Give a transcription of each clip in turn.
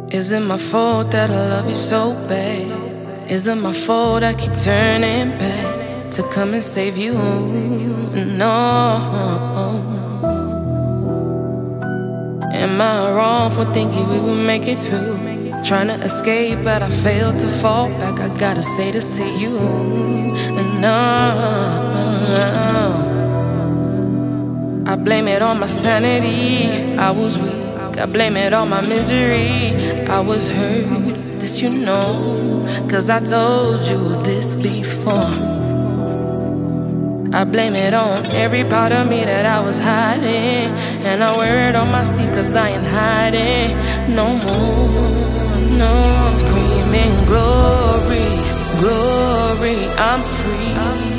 Is it my fault that I love you so bad? Is it my fault I keep turning back to come and save you? No. Am I wrong for thinking we would make it through? Trying to escape, but I failed to fall back. I gotta say this to you. No. I blame it on my sanity. I was weak. I blame it on my misery. I was hurt, this you know, 'cause I told you this before. I blame it on every part of me that I was hiding, and I wear it on my sleeve 'cause I ain't hiding no more, no. Screaming glory, glory, I'm free.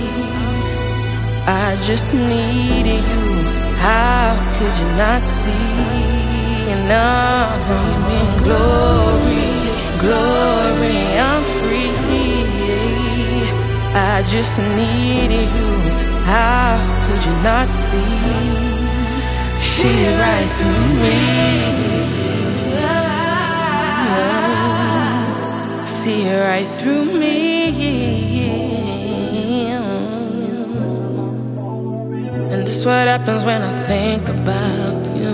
I just needed you, how could you not see? Now screaming glory, glory, I'm free. I just needed you, how could you not see? See it right through me. See it right through me. And this is what happens when I think about you.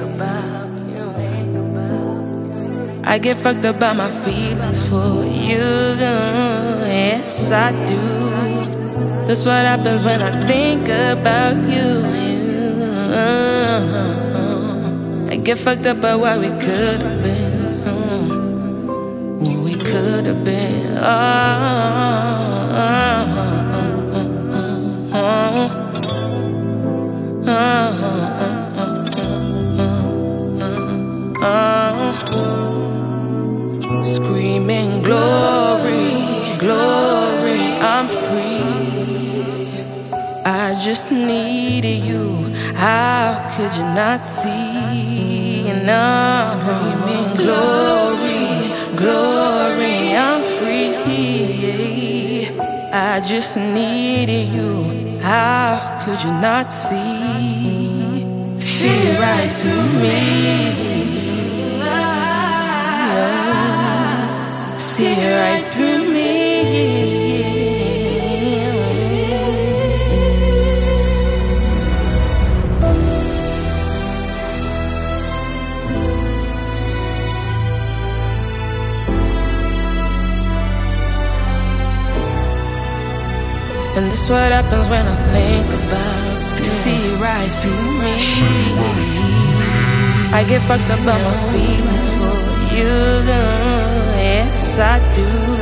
I get fucked up by my feelings for you. Yes, I do. That's what happens when I think about you. I get fucked up by what we could have been. What we could have been. Screaming glory, glory, I'm free. I just needed you, how could you not see? Now screaming glory, glory, I'm free. I just needed you, how could you not see? See it right through me. See it right through me. And this is what happens when I think about you. See it right through me. I get fucked up by my feelings for you. Yes, I do.